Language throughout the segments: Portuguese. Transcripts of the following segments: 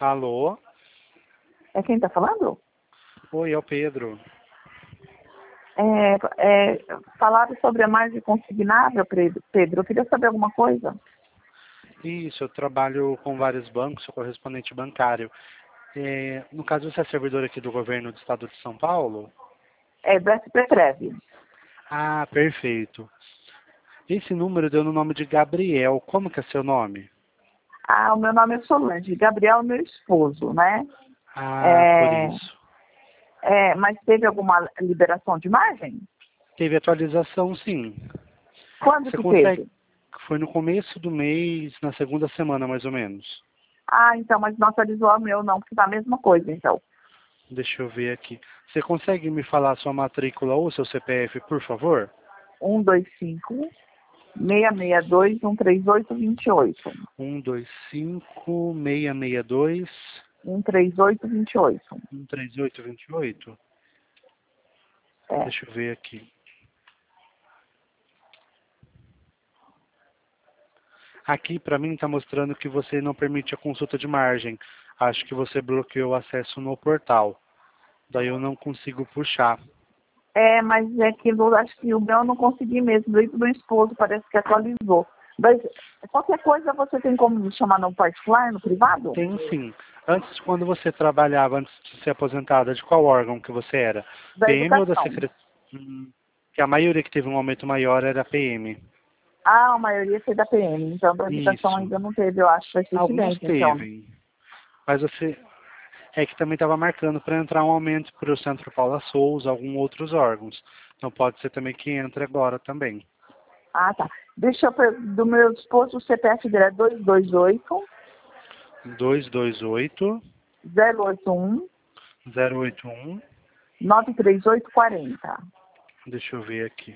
Alô? É quem está falando? Oi, é o Pedro. Falaram sobre a margem consignável, Pedro. Eu queria saber alguma coisa. Isso, eu trabalho com vários bancos, sou correspondente bancário. No caso, você é servidor aqui do governo do estado de São Paulo? É do SPTREV. Ah, perfeito. Esse número deu no nome de Gabriel. Como que é seu nome? Ah, o meu nome é Solange. Gabriel é meu esposo, né? Ah, por É, isso. mas teve alguma liberação de margem? Teve atualização, sim. Quando Você que consegue... teve? Foi no começo do mês, na segunda semana, mais ou menos. Ah, então, mas não atualizou o meu não, porque tá a mesma coisa, então. Deixa eu ver aqui. Você consegue me falar a sua matrícula ou seu CPF, por favor? 125-662-13828. 125-662... 13828. 13828? É. Deixa eu ver aqui. Aqui para mim está mostrando que você não permite a consulta de margem. Acho que você bloqueou o acesso no portal. Daí eu não consigo puxar. Mas é que acho que o meu eu não consegui mesmo. Veio do meu esposo, parece que atualizou. Mas qualquer coisa você tem como me chamar no particular, no privado? Tem sim. Antes, quando você trabalhava, antes de ser aposentada, de qual órgão que você era? Da PM ou da educação. Secretaria? Que a maioria que teve um aumento maior era PM. Ah, a maioria foi da PM, então da educação Isso. ainda não teve, eu acho, Alguns recentemente, então. teve. Mas você... É que também estava marcando para entrar um aumento para o Centro Paula Souza, alguns outros órgãos. Então pode ser também que entre agora também. Ah, tá. Deixa eu do meu esposo, o CPF dele é 228 228 081 081. 93840. Deixa eu ver aqui.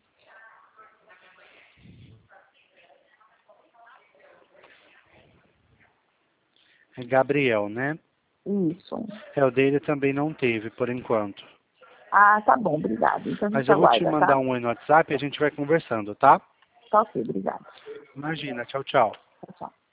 É Gabriel, né? Isso. O dele também não teve, por enquanto. Ah, tá bom, obrigado. Então a Mas gente eu vou te aguarda, mandar tá? um oi no WhatsApp e a gente vai conversando, tá? Tá ok, obrigado. Imagina, tchau, tchau. Tchau, tchau.